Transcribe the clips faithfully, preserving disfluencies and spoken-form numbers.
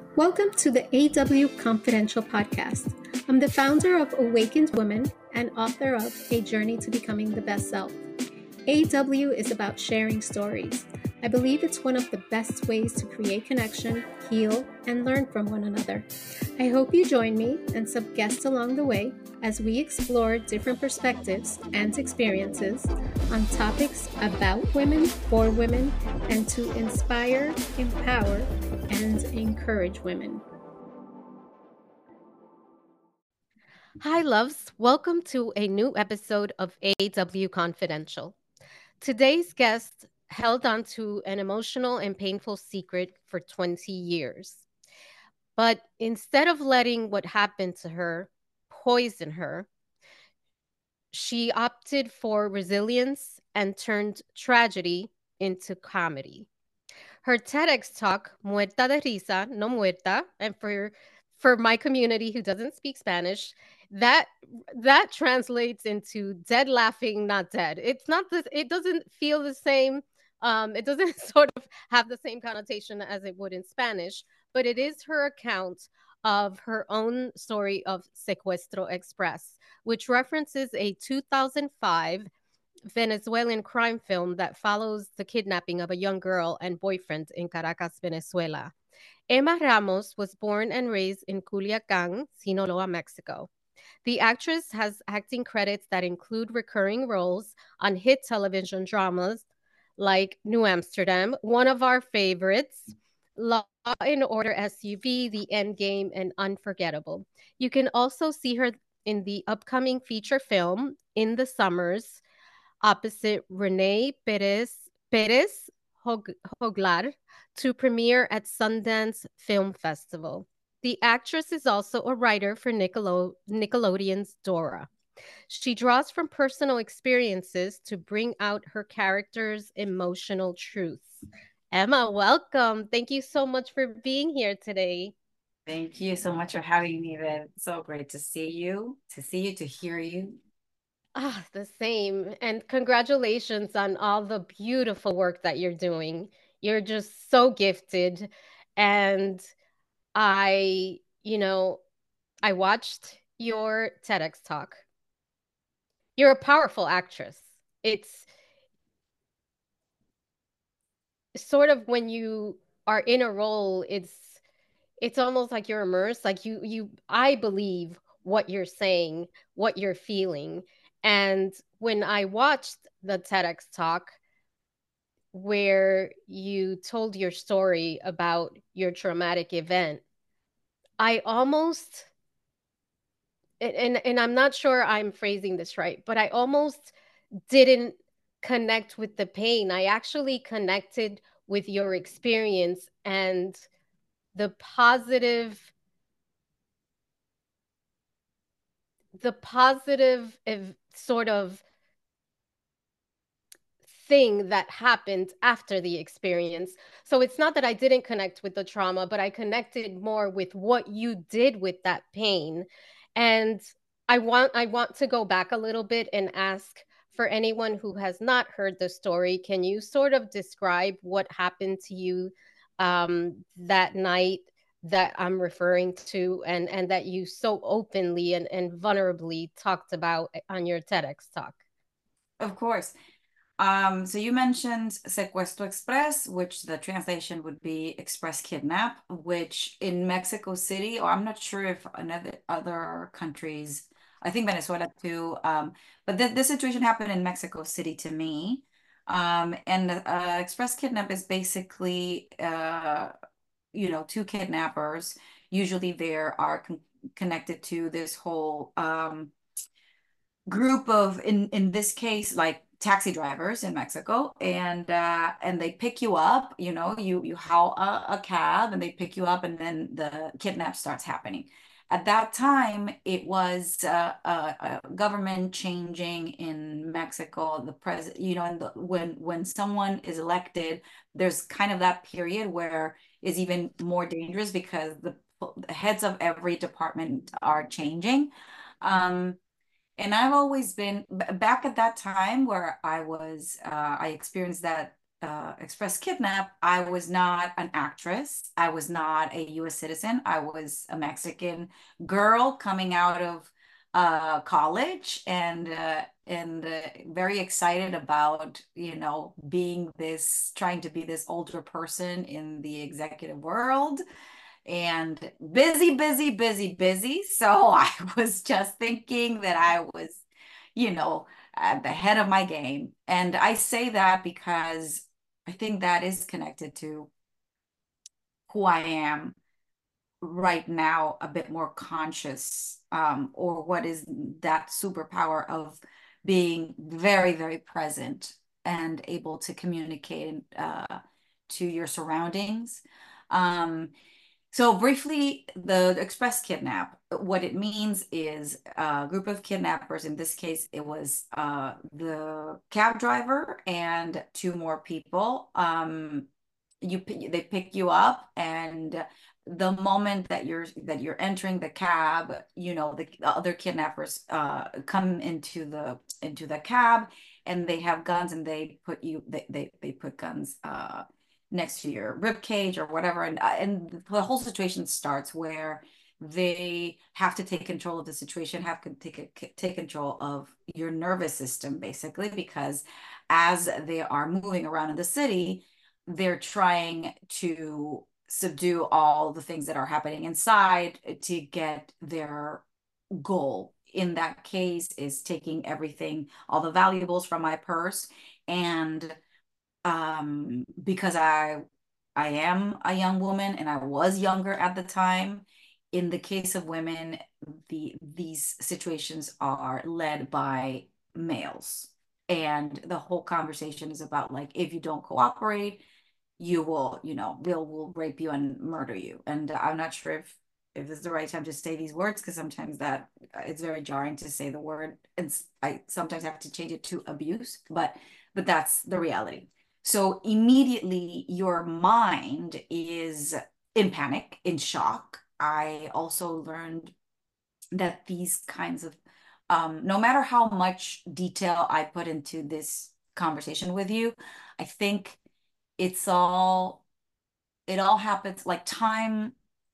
Welcome to the A W Confidential podcast. I'm the founder of Awakened Women and author of A Journey to Becoming the Best Self. A W is about sharing stories. I believe it's one of the best ways to create connection, heal, and learn from one another. I hope you join me and some guests along the way as we explore different perspectives and experiences on topics about women, for women, and to inspire, empower, and encourage women. Hi, loves. Welcome to a new episode of A W Confidential. Today's guest held on to an emotional and painful secret for twenty years. But instead of letting what happened to her poison her, she opted for resilience and turned tragedy into comedy. Her TEDx talk, Muerta de Risa, No Muerta, and for for my community who doesn't speak Spanish, that that translates into dead laughing, not dead. It's not this, it doesn't feel the same. Um, it doesn't sort of have the same connotation as it would in Spanish, but it is her account of her own story of Secuestro Express, which references a two thousand five Venezuelan crime film that follows the kidnapping of a young girl and boyfriend in Caracas, Venezuela. Emma Ramos was born and raised in Culiacan, Sinaloa, Mexico. The actress has acting credits that include recurring roles on hit television dramas like New Amsterdam, one of our favorites, Law and Order S U V, The Endgame, and Unforgettable. You can also see her in the upcoming feature film In the Summers, opposite Renee Perez, Perez Hoglar, to premiere at Sundance Film Festival. The actress is also a writer for Nickelode- Nickelodeon's Dora. She draws from personal experiences to bring out her character's emotional truths. Emma, welcome. Thank you so much for being here today. Thank you so much for having me, Viv. So great to see you, to see you, to hear you. Ah, the same. And congratulations on all the beautiful work that you're doing. You're just so gifted. And I, you know, I watched your TEDx talk. You're a powerful actress. It's sort of when you are in a role, it's it's almost like you're immersed. Like you you I believe what you're saying, what you're feeling. And when I watched the TEDx talk, where you told your story about your traumatic event, I almost and and I'm not sure I'm phrasing this right, but I almost didn't connect with the pain. I actually connected with your experience and the positive the positive sort of thing that happened after the experience. So it's not that I didn't connect with the trauma, but I connected more with what you did with that pain. And I want I want to go back a little bit and ask, for anyone who has not heard the story, can you sort of describe what happened to you um, that night that I'm referring to, and and that you so openly and, and vulnerably talked about on your TEDx talk? Of course. Um, so you mentioned Secuestro Express, which the translation would be Express Kidnap, which in Mexico City, or I'm not sure if another other countries, I think Venezuela too, um, but th this situation happened in Mexico City to me. Um, and uh, Express Kidnap is basically, uh, you know, two kidnappers. Usually they are con connected to this whole um, group of, in in this case, like taxi drivers in Mexico, and uh and they pick you up, you know, you you haul a, a cab and they pick you up, and then the kidnap starts happening. At that time, it was uh, a, a government changing in Mexico. The president, you know, and the, when when someone is elected, there's kind of that period where is even more dangerous because the, the heads of every department are changing. Um, and I've always been back at that time where I was, uh, I experienced that uh, Express Kidnap, I was not an actress. I was not a U S citizen. I was a Mexican girl coming out of uh, college and uh, and uh, very excited about, you know, being this, trying to be this older person in the executive world and busy, busy, busy, busy. So I was just thinking that I was, you know, at the head of my game. And I say that because I think that is connected to who I am right now, a bit more conscious, um, or what is that superpower of being very, very present and able to communicate uh, to your surroundings. Um, so briefly, the express kidnap, what it means is a group of kidnappers. In this case, it was uh, the cab driver and two more people. Um, you they pick you up, and the moment that you're that you're entering the cab, you know, the, the other kidnappers uh, come into the into the cab, and they have guns, and they put you they they, they put guns uh next to your rib cage or whatever, and uh, and the whole situation starts where they have to take control of the situation, have to take take control of your nervous system, basically, because as they are moving around in the city, they're trying to subdue all the things that are happening inside to get their goal. In that case, is taking everything, all the valuables from my purse, and um, because I I am a young woman and I was younger at the time. In the case of women, the these situations are led by males. And the whole conversation is about, like, if you don't cooperate, you will, you know, will will rape you and murder you. And I'm not sure if if this is the right time to say these words, because sometimes that it's very jarring to say the word, and I sometimes have to change it to abuse, but but that's the reality. So immediately your mind is in panic, in shock. I also learned that these kinds of, um, no matter how much detail I put into this conversation with you, I think it's all, it all happens like time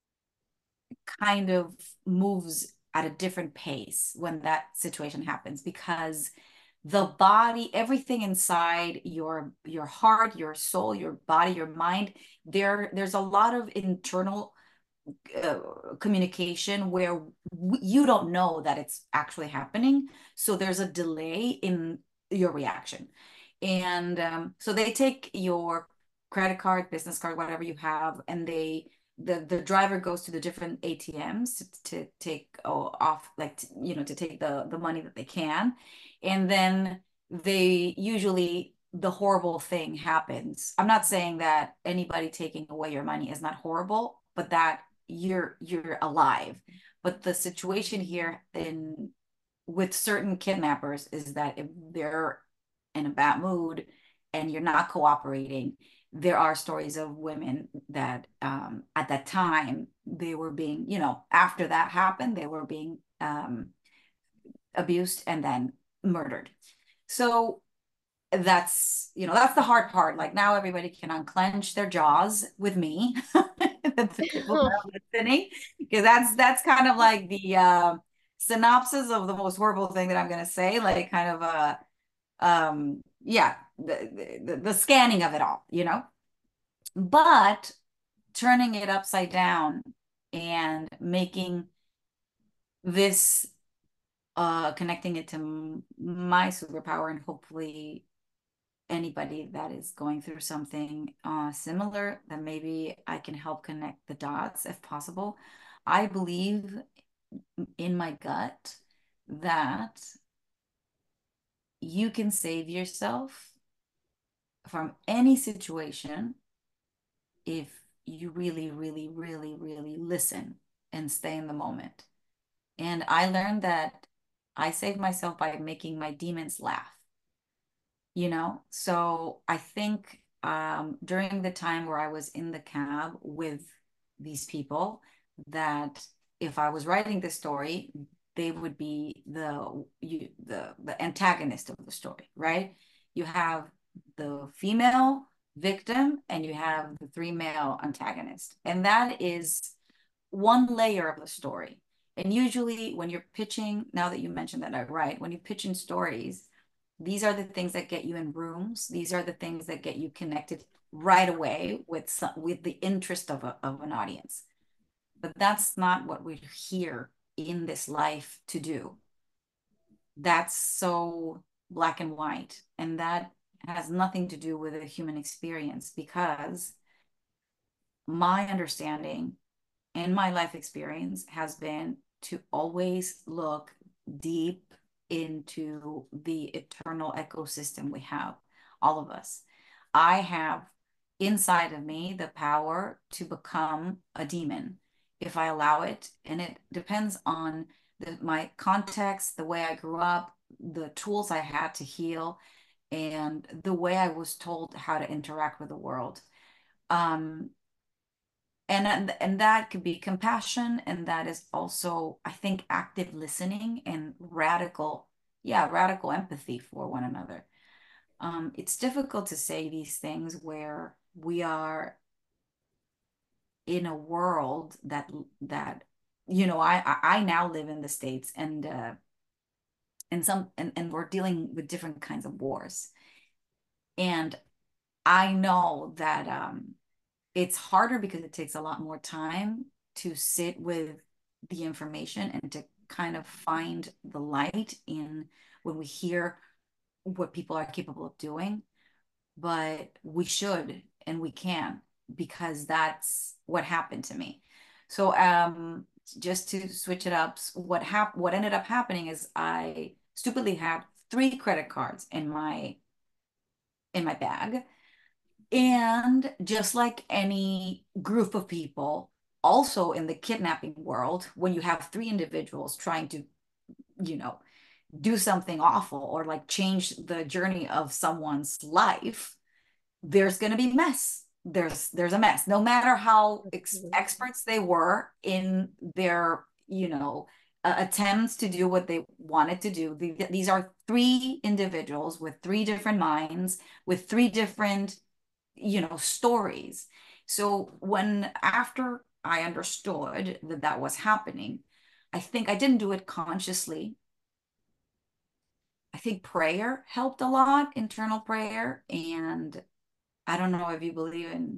kind of moves at a different pace when that situation happens, because the body, everything inside your your heart, your soul, your body, your mind, there there's a lot of internal uh, communication where you don't know that it's actually happening. So there's a delay in your reaction. And um, so they take your credit card, business card, whatever you have, and they the the driver goes to the different A T Ms to, to take oh, off, like, to, you know, to take the the money that they can, and then they usually, the horrible thing happens. I'm not saying that anybody taking away your money is not horrible, but that you're you're alive. But the situation here in with certain kidnappers is that if they're in a bad mood and you're not cooperating, there are stories of women that um, at that time they were being, you know, after that happened, they were being um, abused and then murdered. So that's, you know, that's the hard part. Like, now everybody can unclench their jaws with me. The people that are listening, because that's that's kind of like the uh, synopsis of the most horrible thing that I'm going to say, like, kind of a um yeah, the, the the scanning of it all, you know. But turning it upside down and making this, uh connecting it to my superpower, and hopefully anybody that is going through something uh, similar, that maybe I can help connect the dots if possible. I believe in my gut that you can save yourself from any situation if you really, really, really, really listen and stay in the moment. And I learned that I saved myself by making my demons laugh. You know, so I think um, during the time where I was in the cab with these people, that if I was writing the story, they would be the you the the antagonist of the story, right? You have the female victim, and you have the three male antagonists. And that is one layer of the story. And usually when you're pitching, now that you mentioned that, I right, when you pitch in stories, these are the things that get you in rooms. These are the things that get you connected right away with some, with the interest of, a, of an audience. But that's not what we're here in this life to do. That's so black and white. And that has nothing to do with a human experience, because my understanding and my life experience has been to always look deep into the eternal ecosystem we have, all of us. I have inside of me the power to become a demon if I allow it. And it depends on the, my context, the way I grew up, the tools I had to heal, and the way I was told how to interact with the world. Um, and and that could be compassion, and that is also, I think, active listening and radical, yeah, radical empathy for one another. Um, it's difficult to say these things where we are in a world that that you know I I now live in the States, and uh, and some and, and we're dealing with different kinds of wars, and I know that um it's harder because it takes a lot more time to sit with the information and to kind of find the light in when we hear what people are capable of doing. But we should and we can, because that's what happened to me. So um just to switch it up, what hap what ended up happening is I stupidly had three credit cards in my in my bag. And just like any group of people, also in the kidnapping world, when you have three individuals trying to, you know, do something awful or like change the journey of someone's life, there's going to be mess. There's there's a mess. No matter how ex experts they were in their, you know, uh, attempts to do what they wanted to do. The, these are three individuals with three different minds, with three different, you know, stories. So when after I understood that that was happening, I think I didn't do it consciously. I think prayer helped a lot, internal prayer. And I don't know if you believe in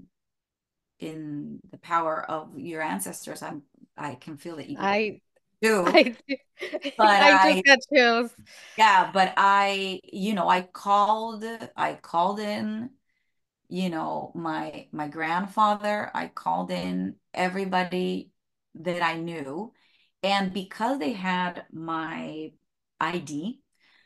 in the power of your ancestors. I'm I can feel that you I do. I But I just I got chills. yeah, but I, you know, I called I called in, you know, my my grandfather, I called in everybody that I knew. And because they had my I D,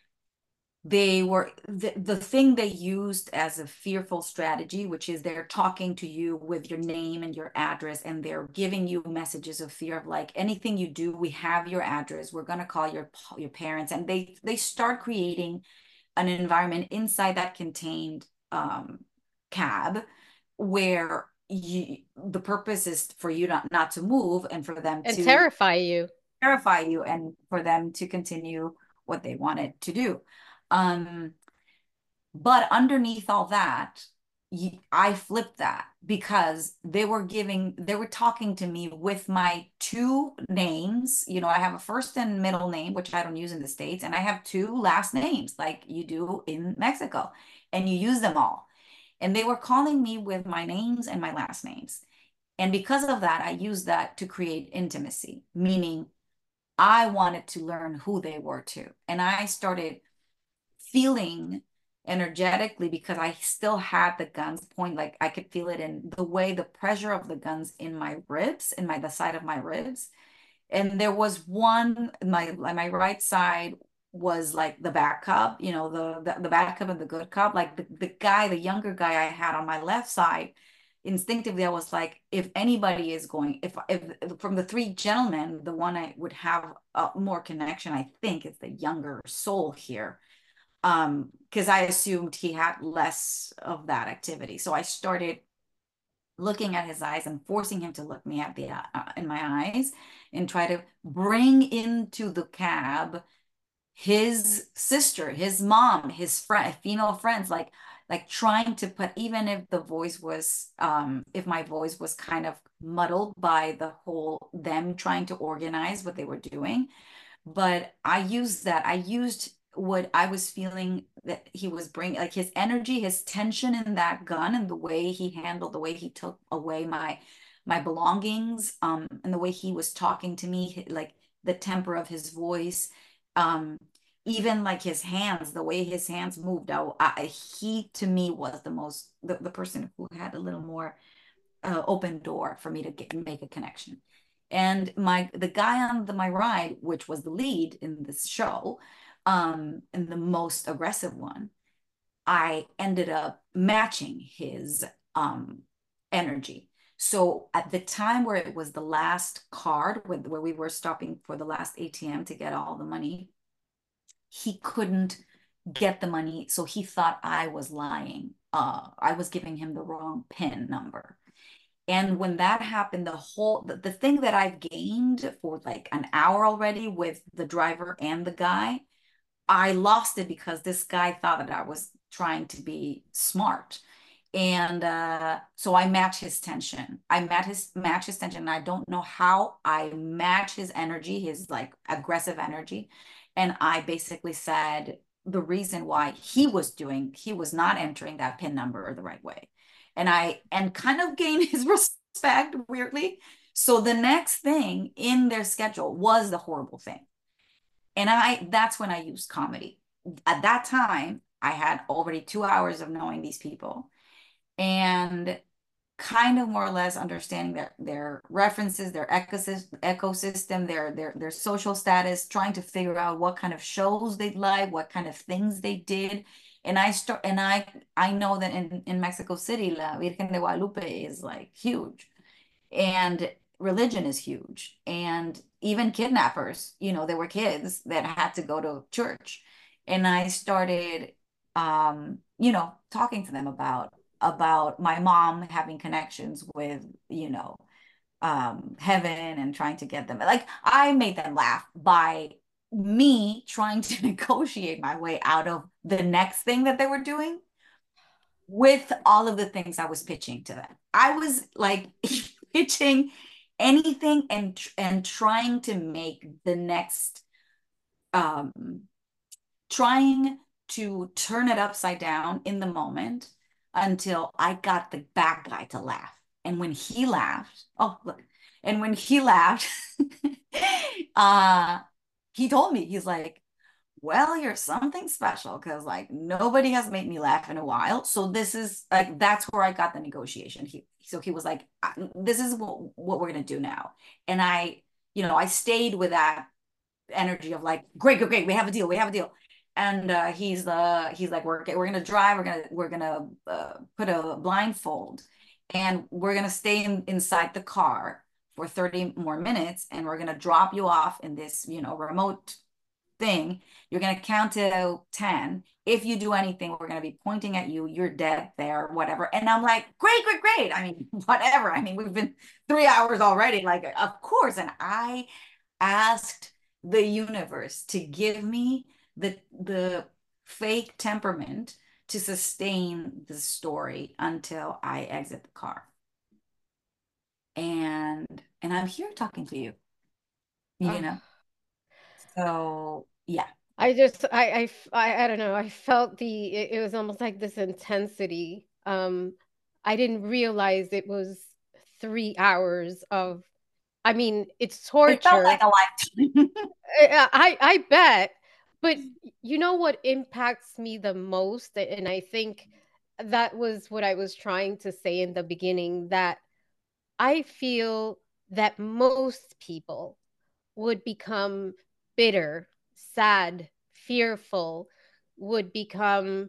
they were the, the thing they used as a fearful strategy, which is they're talking to you with your name and your address, and they're giving you messages of fear of like, anything you do, we have your address, we're going to call your your parents. And they they start creating an environment inside that contained um, cab where you, the purpose is for you not, not to move, and for them And to terrify you. terrify you, and for them to continue what they wanted to do. Um, but underneath all that, I flipped that because they were giving, they were talking to me with my two names. You know, I have a first and middle name, which I don't use in the States, and I have two last names like you do in Mexico, and you use them all. And they were calling me with my names and my last names. And because of that, I used that to create intimacy, meaning I wanted to learn who they were too. And I started feeling energetically, because I still had the guns point, like I could feel it in the way the pressure of the guns in my ribs, in my the side of my ribs. And there was one, my my right side was like the bad cop, you know, the the, the bad cop and the good cop. Like the, the guy, the younger guy I had on my left side, instinctively I was like, if anybody is going, if if from the three gentlemen, the one I would have uh, more connection, I think, is the younger soul here. Um, because I assumed he had less of that activity. So I started looking at his eyes and forcing him to look me at the uh, in my eyes, and try to bring into the cab his sister, his mom, his friend, female friends, like like trying to put, even if the voice was, um, if my voice was kind of muddled by the whole them trying to organize what they were doing. But I used that. I used what I was feeling that he was bringing, like his energy, his tension in that gun, and the way he handled, the way he took away my my belongings, um, and the way he was talking to me, like the temper of his voice, um, even like his hands, the way his hands moved. I, I he to me was the most the, the person who had a little more uh, open door for me to get make a connection. And my the guy on the my ride, which was the lead in this show, um, and the most aggressive one, I ended up matching his um energy. So at the time where it was the last card, where, where we were stopping for the last A T M to get all the money, he couldn't get the money. So he thought I was lying. Uh, I was giving him the wrong PIN number. And when that happened, the whole the, the thing that I've gained for like an hour already with the driver and the guy, I lost it because this guy thought that I was trying to be smart. And uh, so I match his tension. I match his match his tension. And I don't know how I match his energy, his like aggressive energy. And I basically said the reason why he was doing, he was not entering that PIN number the right way. And I and kind of gained his respect weirdly. So the next thing in their schedule was the horrible thing. And I that's when I used comedy. At that time, I had already two hours of knowing these people and kind of more or less understanding their their references, their ecosystem, ecosystem, their their their social status, trying to figure out what kind of shows they'd like, what kind of things they did. And I start and I I know that in in Mexico City, La Virgen de Guadalupe is like huge, and religion is huge, and even kidnappers, you know, there were kids that had to go to church. And I started um you know talking to them about about my mom having connections with, you know um heaven, and trying to get them, like, I made them laugh by me trying to negotiate my way out of the next thing that they were doing with all of the things I was pitching to them. I was like pitching anything, and and trying to make the next um trying to turn it upside down in the moment until I got the bad guy to laugh. And when he laughed, oh look, and when he laughed, uh he told me, he's like, well, you're something special, because like nobody has made me laugh in a while. So this is like, that's where I got the negotiation. He so he was like, this is what, what we're gonna do now. And I, you know, I stayed with that energy of like, great, great, great, we have a deal, we have a deal. And uh, he's uh he's like, we're we're gonna drive, we're gonna we're gonna uh, put a blindfold, and we're gonna stay in, inside the car for thirty more minutes, and we're gonna drop you off in this, you know, remote thing. You're going to count to ten. If you do anything, we're going to be pointing at you. You're dead there, whatever. And I'm like, great, great, great. I mean, whatever. I mean, we've been three hours already. Like, of course. And I asked the universe to give me the the fake temperament to sustain the story until I exit the car. And and I'm here talking to you, you Uh, know. So yeah. I just I, I f- I I don't know. I felt the it, it was almost like this intensity. Um, I didn't realize it was three hours of. I mean, it's It felt like torture. a lifetime. I I, I bet. But you know what impacts me the most, and I think that was what I was trying to say in the beginning, that I feel that most people would become bitter, sad, fearful, would become,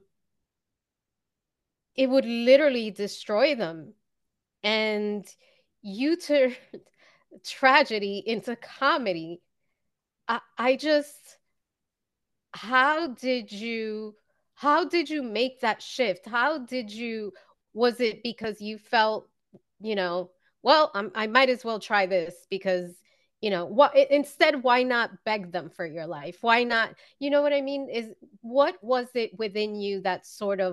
it would literally destroy them. And you turned tragedy into comedy. I, I just, how did you, how did you make that shift? How did you, was it because you felt, you know, well, I'm, I might as well try this because, you know, what instead, why not beg them for your life? Why not, you know what I mean? Is what was it within you that sort of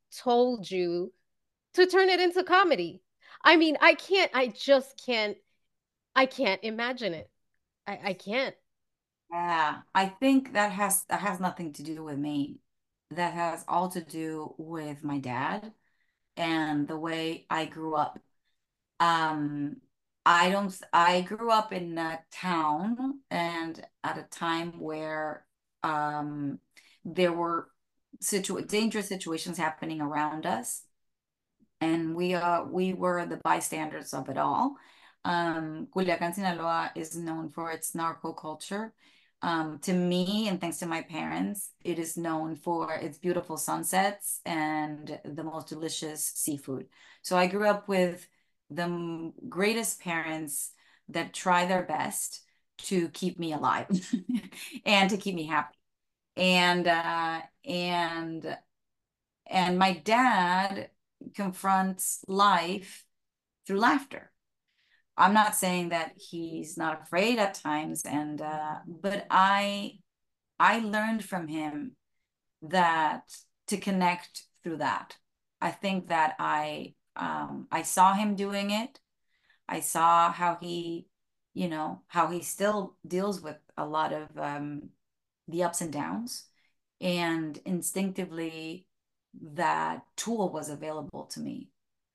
told you to turn it into comedy? I mean, I can't, I just can't, I can't imagine it. I, I can't. Yeah, I think that has that has nothing to do with me. That has all to do with my dad and the way I grew up. Um, I don't, I grew up in a town and at a time where um there were situ dangerous situations happening around us, and we uh we were the bystanders of it all. Um, Culiacan, Sinaloa is known for its narco culture. Um, to me, and thanks to my parents, it is known for its beautiful sunsets and the most delicious seafood. So I grew up with the m- greatest parents that try their best to keep me alive and to keep me happy. And uh, and and my dad confronts life through laughter. I'm not saying that he's not afraid at times, and uh, but I I learned from him that to connect through that. I think that I um, I saw him doing it. I saw how he, you know, how he still deals with a lot of um, the ups and downs, and instinctively that tool was available to me.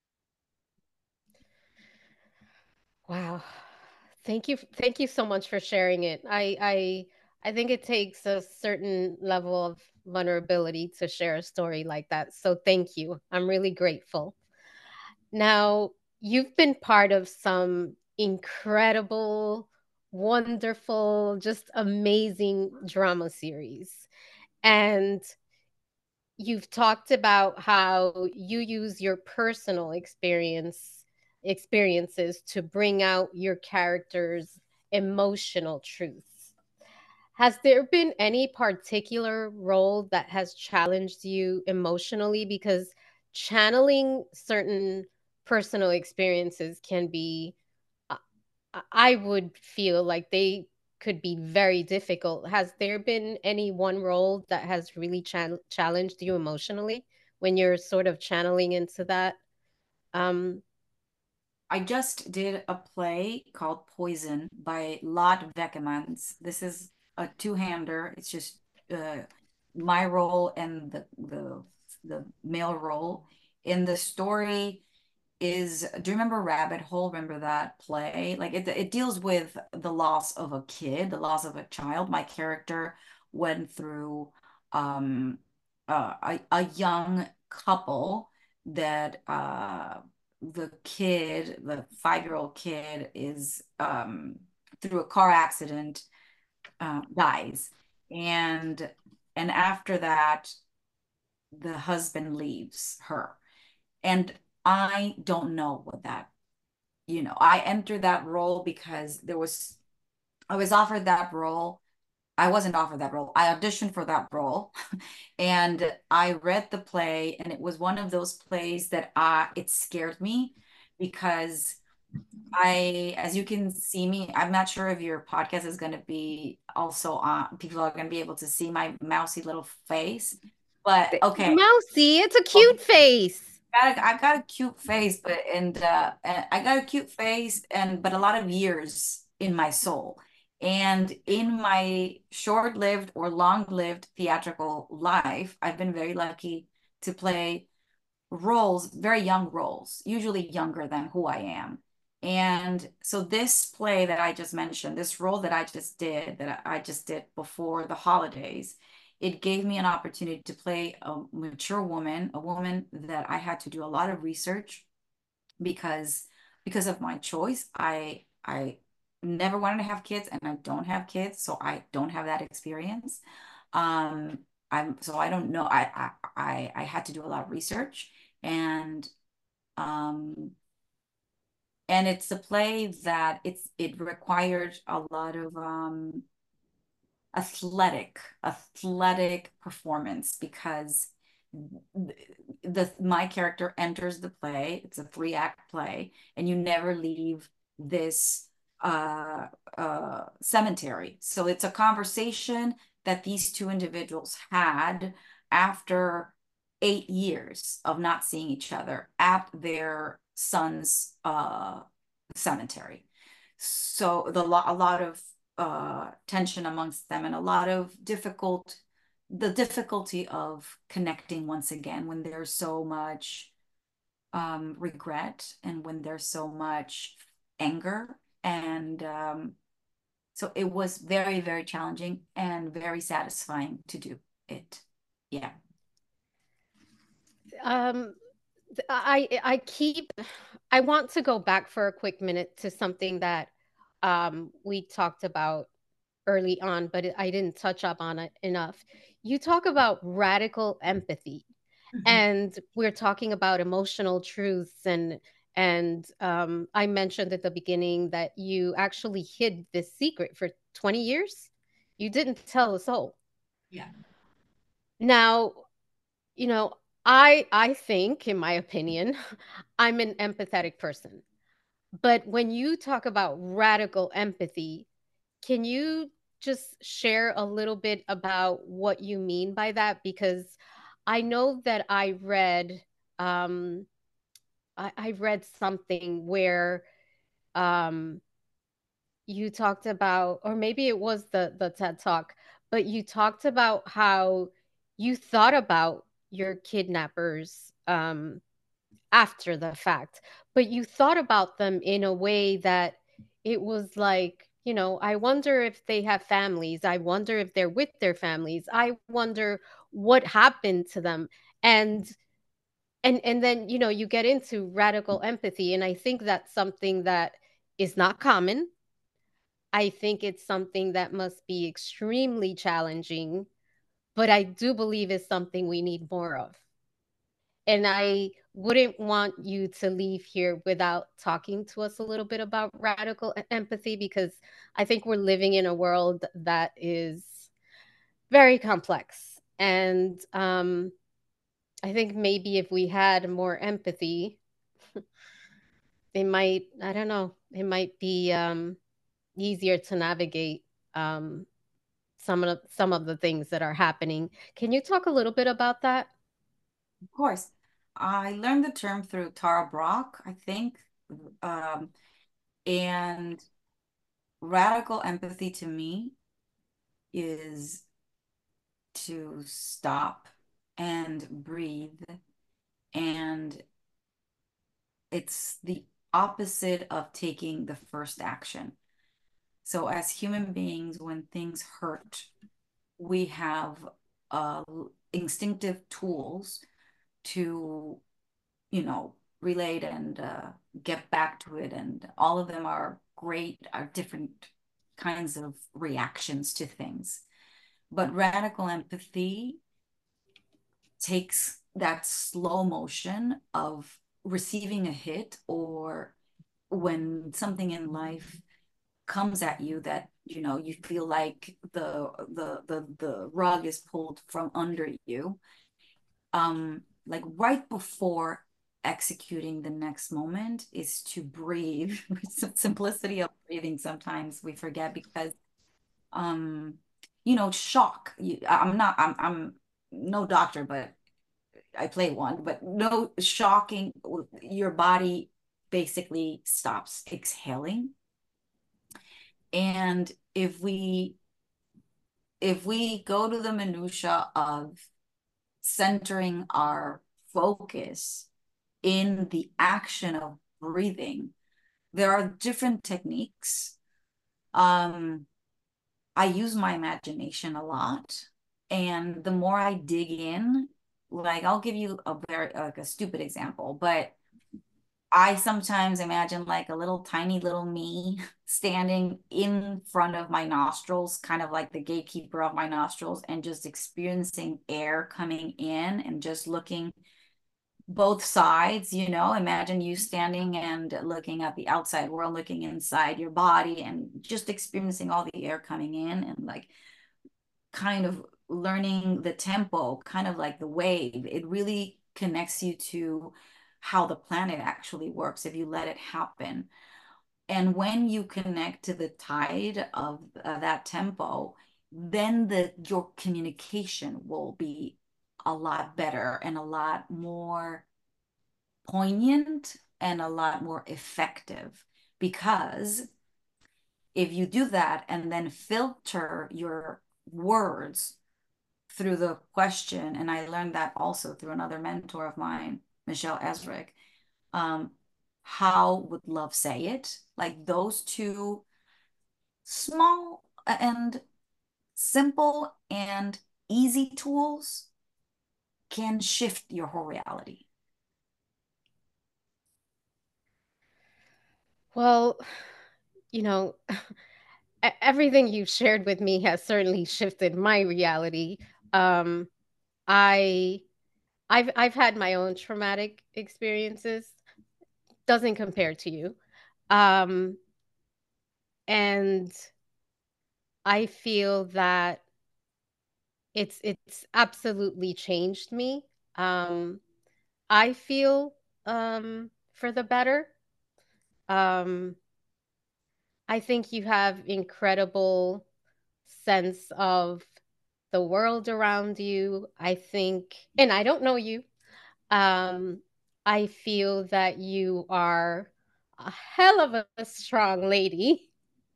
Wow. Thank you. Thank you so much for sharing it. I I I think it takes a certain level of vulnerability to share a story like that. So thank you. I'm really grateful. Now, you've been part of some incredible, wonderful, just amazing drama series. And you've talked about how you use your personal experience experiences to bring out your characters' emotional truths. Has there been any particular role that has challenged you emotionally? Because channeling certain personal experiences can be, uh, I would feel like they could be very difficult. Has there been any one role that has really chan challenged you emotionally when you're sort of channeling into that? Um, I just did a play called Poison by Lot Vekemans. This is a two-hander. It's just uh, my role and the the the male role. In the story is, do you remember Rabbit Hole? Remember that play? Like it it deals with the loss of a kid, the loss of a child. My character went through um uh, a a young couple that uh the kid, the five-year-old kid is um through a car accident uh, dies. And and after that the husband leaves her. And I don't know what that, you know, I entered that role because there was, I was offered that role. I wasn't offered that role. I auditioned for that role and I read the play, and it was one of those plays that uh, it scared me because I, as you can see me, I'm not sure if your podcast is going to be also on, people are going to be able to see my mousy little face, but okay. Mousy, it's a Okay. cute face. got a, I got a cute face, but and uh and I got a cute face and but a lot of years in my soul. And in my short-lived or long-lived theatrical life, I've been very lucky to play roles, very young roles, usually younger than who I am. And so this play that I just mentioned, this role that I just did, that I just did before the holidays, it gave me an opportunity to play a mature woman, a woman that I had to do a lot of research because because of my choice. I I never wanted to have kids and I don't have kids, so I don't have that experience. Um, I'm so I don't know. I I I, I had to do a lot of research, and um and it's a play that it's it required a lot of um athletic athletic performance because the my character enters the play. It's a three act play, and you never leave this uh uh cemetery. So it's a conversation that these two individuals had after eight years of not seeing each other at their son's uh, cemetery. So the a lot of uh, tension amongst them and a lot of difficult, the difficulty of connecting once again when there's so much um, regret and when there's so much anger. And um, so it was very, very challenging and very satisfying to do it. Yeah. Um, I I keep I want to go back for a quick minute to something that um, we talked about early on, but I didn't touch up on it enough. You talk about radical empathy, Mhm. and we're talking about emotional truths, and and um, I mentioned at the beginning that you actually hid this secret for twenty years. You didn't tell a soul. Yeah. Now, you know, I I think, in my opinion, I'm an empathetic person. But when you talk about radical empathy, can you just share a little bit about what you mean by that? Because I know that I read um I, I read something where um you talked about, or maybe it was the the TED Talk, but you talked about how you thought about your kidnappers um after the fact, but you thought about them in a way that it was like, you know, I wonder if they have families. I wonder if they're with their families. I wonder what happened to them. And and and then, you know, you get into radical empathy, and I think that's something that is not common. I think it's something that must be extremely challenging, but I do believe it's something we need more of. And I wouldn't want you to leave here without talking to us a little bit about radical e- empathy, because I think we're living in a world that is very complex. And um, I think maybe if we had more empathy, it might, I don't know, it might be um, easier to navigate um, some of the, some of the things that are happening. Can you talk a little bit about that? Of course. I learned the term through Tara Brach, I think. Um, and radical empathy to me is to stop and breathe. And it's the opposite of taking the first action. So, as human beings, when things hurt, we have uh, instinctive tools to, you know, relate and uh, get back to it. And all of them are great, are different kinds of reactions to things. But radical empathy takes that slow motion of receiving a hit or when something in life comes at you that you know you feel like the the the the rug is pulled from under you, um like right before executing the next moment is to breathe. Simplicity of breathing sometimes we forget because um you know shock you, i'm not i'm i'm no doctor, but I play one, but no shocking, your body basically stops exhaling. And if we if we go to the minutia of centering our focus in the action of breathing, there are different techniques. Um, I use my imagination a lot, and the more I dig in, like I'll give you a very like a stupid example, but I sometimes imagine like a little tiny little me standing in front of my nostrils, kind of like the gatekeeper of my nostrils, and just experiencing air coming in and just looking both sides, you know. Imagine you standing and looking at the outside world, looking inside your body, and just experiencing all the air coming in and like kind of learning the tempo, kind of like the wave. It really connects you to how the planet actually works if you let it happen. And when you connect to the tide of uh, that tempo, then the your communication will be a lot better and a lot more poignant and a lot more effective. Because if you do that and then filter your words through the question, and I learned that also through another mentor of mine, Michelle Ezrick, um, how would love say it? Like those two small and simple and easy tools can shift your whole reality. Well, you know, e- everything you've shared with me has certainly shifted my reality. Um, I I've I've had my own traumatic experiences. Doesn't compare to you. Um, and I feel that it's it's absolutely changed me. Um, I feel um for the better. Um, I think you have incredible sense of the world around you. I think, and I don't know you. Um, I feel that you are a hell of a strong lady.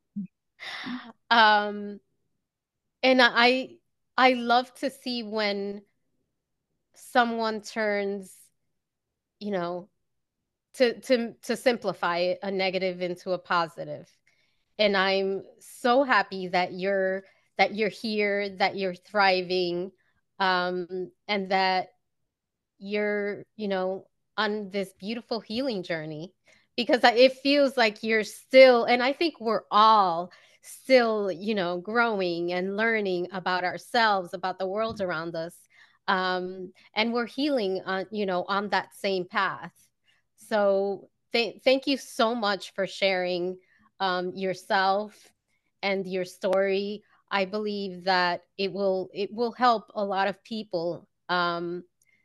Um, and I I love to see when someone turns, you know, to to to simplify it, a negative into a positive. And I'm so happy that you're that you're here, that you're thriving, um, and that you're, you know, on this beautiful healing journey because it feels like you're still, and I think we're all still, you know, growing and learning about ourselves, about the world around us. Um, and we're healing on, you know, on that same path. So th- thank you so much for sharing um, yourself and your story. I believe that it will it will help a lot of people. Um,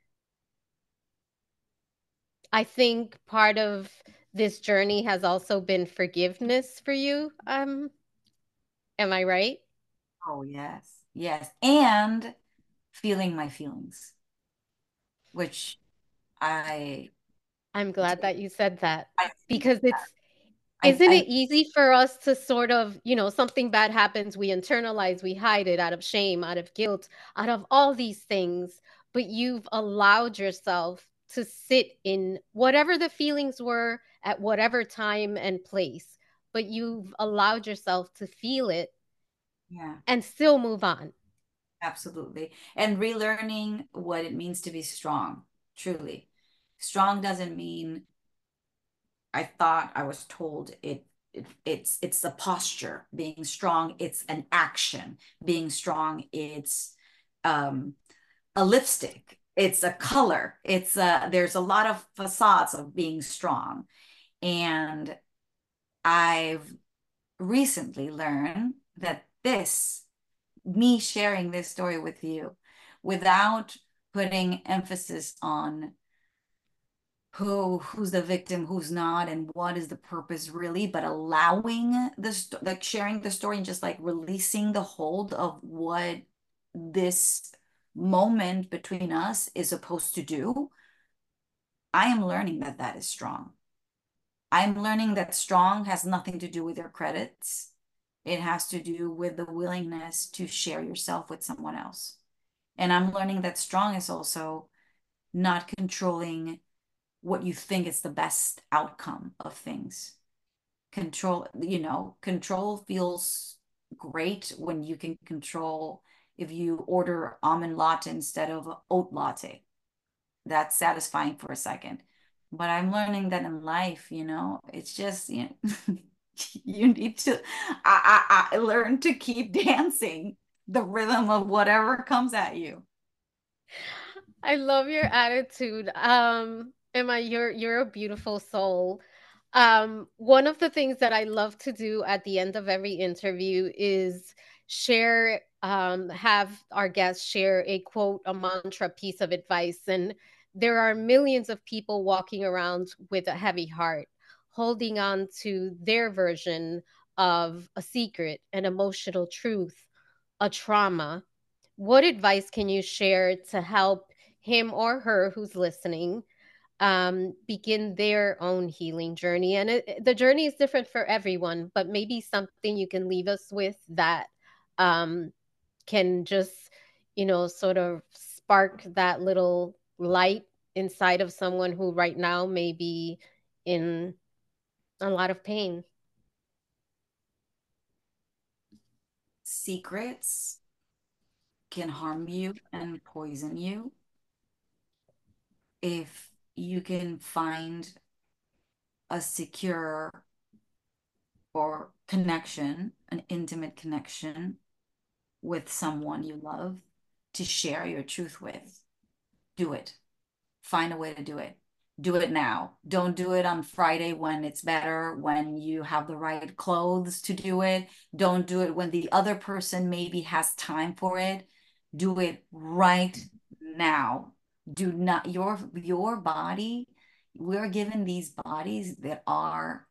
I think part of this journey has also been forgiveness for you. Um, am I right? Oh, yes. Yes. And feeling my feelings, which I I'm glad did. that you said that I see because that. it's I, isn't I, it easy for us to sort of, you know, something bad happens, we internalize, we hide it out of shame, out of guilt, out of all these things, but you've allowed yourself to sit in whatever the feelings were at whatever time and place, but you've allowed yourself to feel it yeah, and still move on. absolutely. And relearning what it means to be strong, truly. Strong doesn't mean I thought I was told it, it it's it's a posture. Being strong, it's an action. Being strong, it's um a lipstick. It's a color. It's a there's a lot of facades of being strong. And I've recently learned that this, me sharing this story with you without putting emphasis on who who's the victim, who's not, and what is the purpose really, but allowing this, like sharing the story and just like releasing the hold of what this moment between us is supposed to do. I am learning that that is strong. I'm learning that strong has nothing to do with your credits. It has to do with the willingness to share yourself with someone else. And I'm learning that strong is also not controlling what you think is the best outcome of things. Control, you know, control feels great when you can control if you order almond latte instead of oat latte. That's satisfying for a second. But I'm learning that in life, you know, it's just, you know, you need to, I, I, I learn to keep dancing the rhythm of whatever comes at you. I love your attitude. Um, Emma, you're you're a beautiful soul. Um, one of the things that I love to do at the end of every interview is share, um, have our guests share a quote, a mantra, piece of advice. And there are millions of people walking around with a heavy heart, holding on to their version of a secret, an emotional truth, a trauma. What advice can you share to help him or her who's listening um, begin their own healing journey. And it, the journey is different for everyone, but maybe something you can leave us with that um, can just, you know, sort of spark that little light inside of someone who right now may be in a lot of pain. Secrets can harm you and poison you. If you can find a secure or connection, an intimate connection with someone you love to share your truth with, do it. Find a way to do it. Do it now. Don't do it on Friday when it's better, when you have the right clothes to do it. Don't do it when the other person maybe has time for it. Do it right now. Do not, your your body, we're given these bodies that are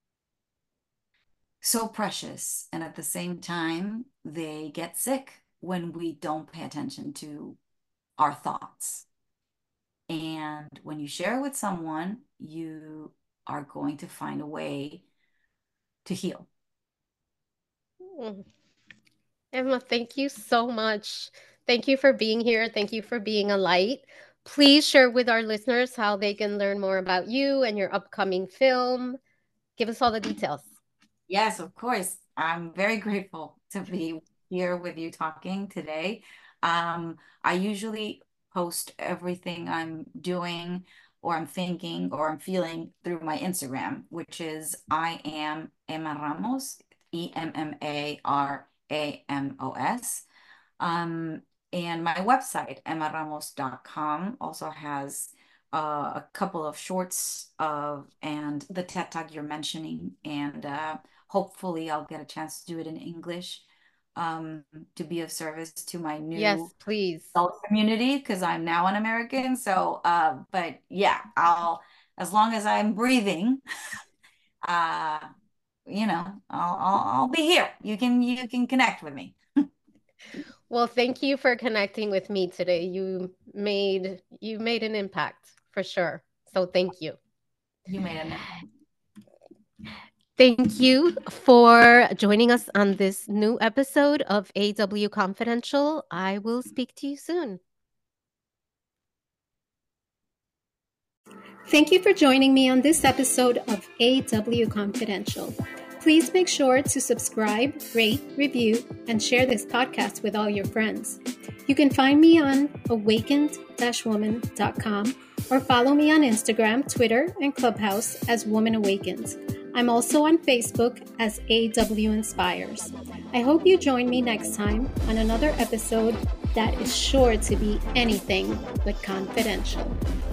so precious, and at the same time, they get sick when we don't pay attention to our thoughts. And when you share with someone, you are going to find a way to heal. Mm. Emma, thank you so much. Thank you for being here. Thank you for being a light. Please share with our listeners how they can learn more about you and your upcoming film. Give us all the details. Yes, of course. I'm very grateful to be here with you talking today. Um, I usually post everything I'm doing or I'm thinking or I'm feeling through my Instagram, which is I am Emma Ramos, E M M A R A M O S. Um, and my website, emma ramos dot com, also has uh, a couple of shorts of and the TED Talk you're mentioning, and uh, hopefully I'll get a chance to do it in English um, to be of service to my Yes, new please. adult community because I'm now an American. So, uh, but yeah, I'll as long as I'm breathing, uh, you know, I'll, I'll I'll be here. You can you can connect with me. Well, thank you for connecting with me today. You made you made an impact for sure. So thank you. You made an Thank you for joining us on this new episode of A W Confidential. I will speak to you soon. Thank you for joining me on this episode of A W Confidential. Please make sure to subscribe, rate, review, and share this podcast with all your friends. You can find me on awakened dash woman dot com or follow me on Instagram, Twitter, and Clubhouse as Woman Awakened. I'm also on Facebook as A W Inspires. I hope you join me next time on another episode that is sure to be anything but confidential.